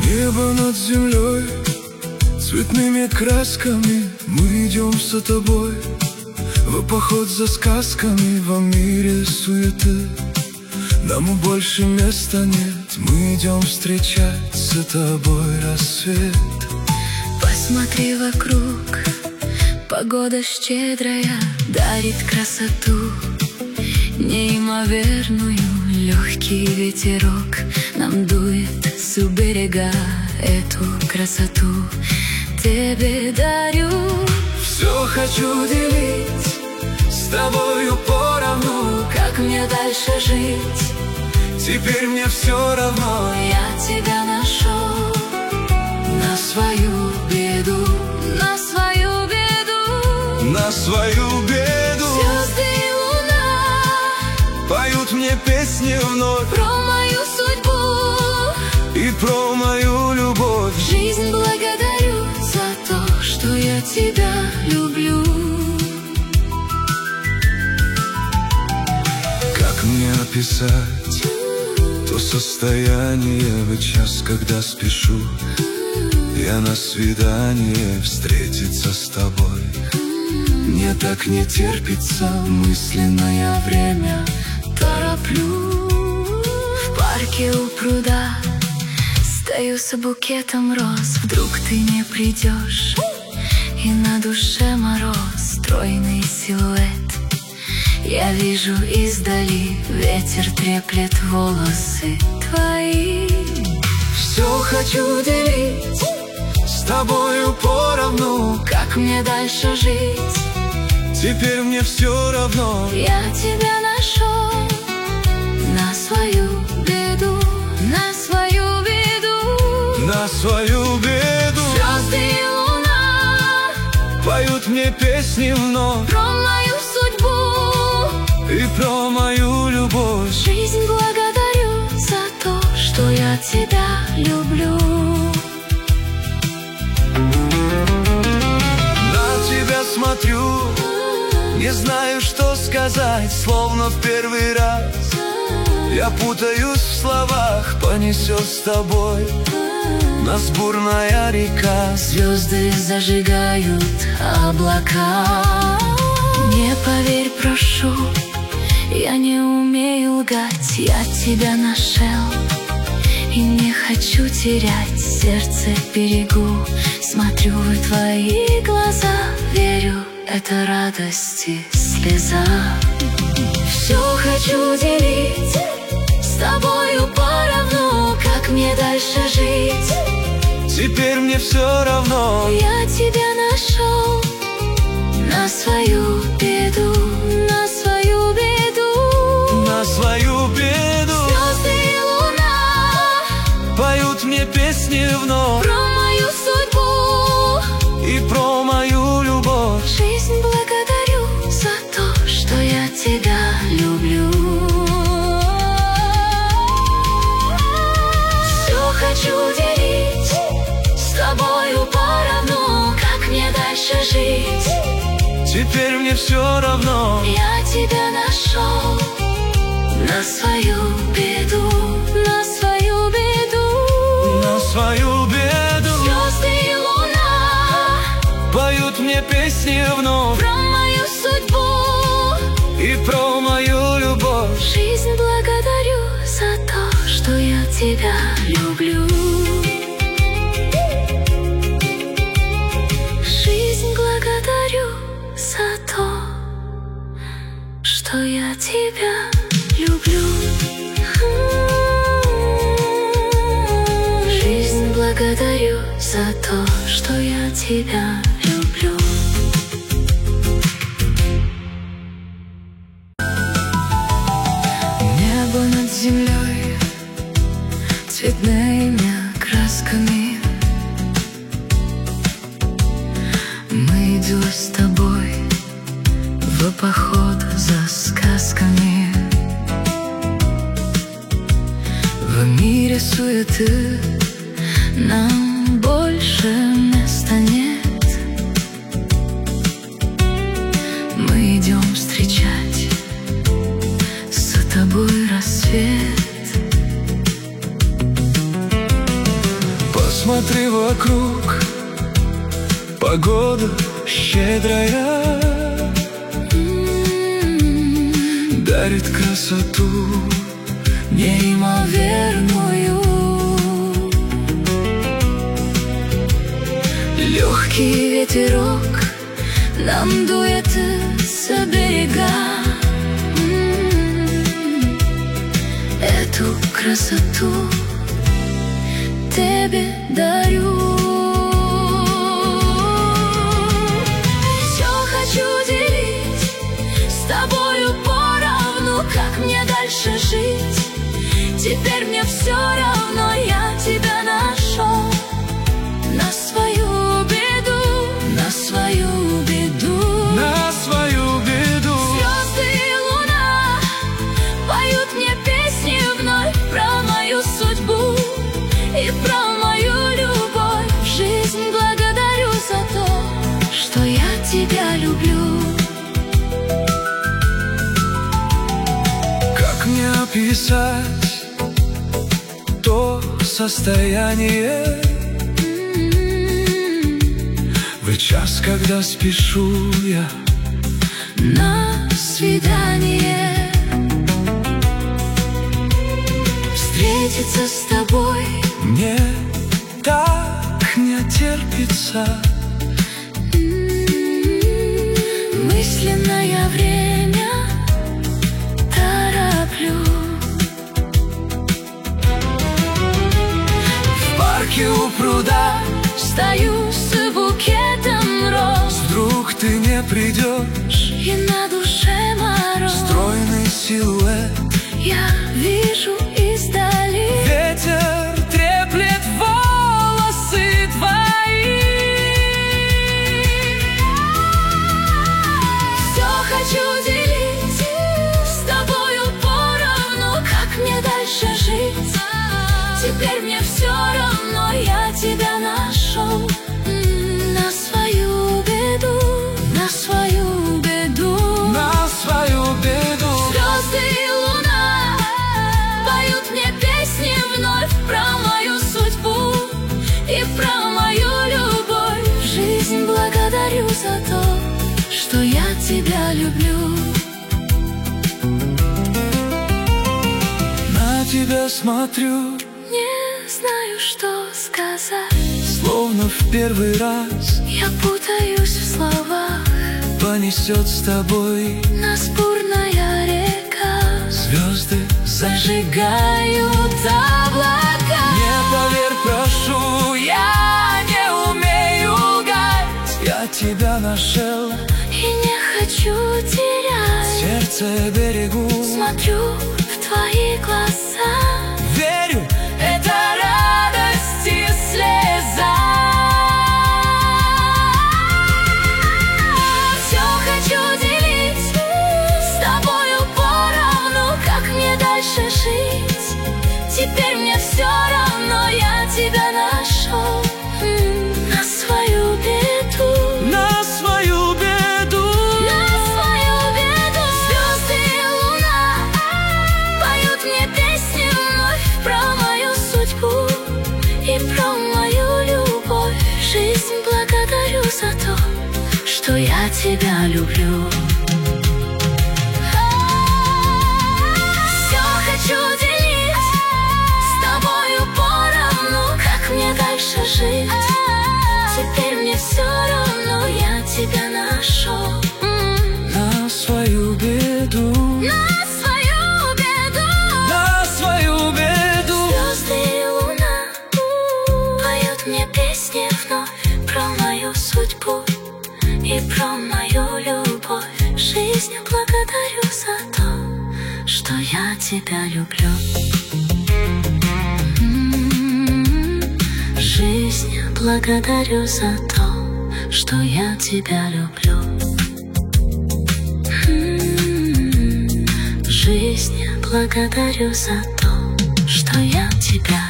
Небо над землей, цветными красками мы идем за тобой в поход за сказками. Во мире суеты нам больше места нет. Мы идем встречать с тобой рассвет. Посмотри вокруг, погода щедрая дарит красоту неимоверную. Легкий ветерок нам дует с берега. Эту красоту тебе дарю. Все хочу делить с тобою поровну. Как мне дальше жить? Теперь мне все равно. Я тебя нашел на свою беду, на свою беду, на свою беду. Звезды и луна поют мне песни вновь про мою судьбу и про мою любовь. Жизнь благодарю за то, что я тебя люблю. Как мне описать то состояние в час, когда спешу я на свидание встретиться с тобой? Мне так не терпится, мысленное время тороплю. В парке у пруда стою с букетом роз. Вдруг ты не придешь, и на душе мороз. Стройный силуэт я вижу издали. Ветер треплет волосы твои. Все хочу делить с тобою поровну. Как мне дальше жить? Теперь мне все равно. Я тебя нашел на свою беду, на свою беду, на свою беду. Звезды и луна поют мне песни вновь про мою судьбу и про мою любовь. Жизнь благодарю за то, что я тебя люблю. На тебя смотрю, не знаю, что сказать, словно в первый раз. Я путаюсь в словах, понесет с тобой нас бурная река. Звезды зажигают облака. Не поверь, прошу, я не умею лгать. Я тебя нашел и не хочу терять. Сердце берегу, смотрю в твои глаза. Верю, это радости слеза. Все хочу делить с тобою поровну. Как мне дальше жить? Теперь мне все равно. Я тебя нашел на свою беду, на свою беду, на свою беду. Звезды и луна поют мне песни вновь про мою судьбу и про мою любовь. Жизнь благодарю за то, что я тебя люблю. Все хочу делить с тобою поровну. Как мне дальше жить? Теперь мне все равно. Я тебя нашел на свою беду, на свою беду, на свою беду. Звезды и луна поют мне песни вновь про мою судьбу и про мою любовь. Жизнь благодарю за то, что я тебя люблю. Жизнь благодарю за то, что я тебя люблю. Жизнь благодарю за то, что я тебя люблю. Небо над землей, цветными красками мы идем с тобой в поход за сказками. В мире суеты нам больше места нет. Мы идем встречать с тобой рассвет. Посмотри вокруг, погода щедрая дарит красоту неимоверную. Легкий ветерок нам дует с берега. Эту красоту тебе дарю. Все хочу делить с тобою поровну. Как мне дальше жить? Теперь мне все равно, я тебя нашел. На свою беду, на свою беду, на свою беду. Звезды и луна поют мне песни вновь про мою судьбу и про мою любовь. Жизнь благодарю за то, что я тебя люблю. Как мне описать то состояние в час, когда спешу я на свидание? Встретиться с тобой мне так не терпится. Мысленное время тороплю. В парке у пруда стою с букетом роз. Вдруг ты не придешь, и на душе мороз. стройный силуэт я вижу издали. Ветер треплет волосы твои. Все хочу делить с тобою поровну. Как мне дальше жить? Теперь мне все равно, я тебя нашел. На свою беду, на свою беду, на свою беду. Звезды и луна поют мне песни вновь про мою судьбу и про мою любовь. Жизнь благодарю за то, что я тебя люблю. На тебя смотрю, не знаю, что сказать. словно в первый раз Я путаюсь в словах. понесет с тобой Нас бурная река. звезды Зажигают облака. Не поверь, прошу, я не умею лгать. Я тебя нашел, И не хочу терять. сердце берегу. Смотрю в твои глаза. Верю, Это радость и слеза. Все хочу делить с тобою поровну. Как мне дальше жить? Теперь мне все равно, я тебя нашел. На свою беду, на свою беду. на свою беду. Звезды и луна поют мне песни вновь про мою судьбу и про мою любовь. Жизнь благодарю за то, что я тебя люблю. Все хочу делить с тобою поровну. Как мне дальше жить? Теперь мне все равно, я тебя нашел. На свою беду, На свою беду, на свою беду. звезды и луна поют мне песни вновь про мою судьбу и про мою любовь. Жизнь благодарю за то, что я тебя люблю. Жизнь благодарю за то, что я тебя люблю. Жизнь благодарю за то, что я тебя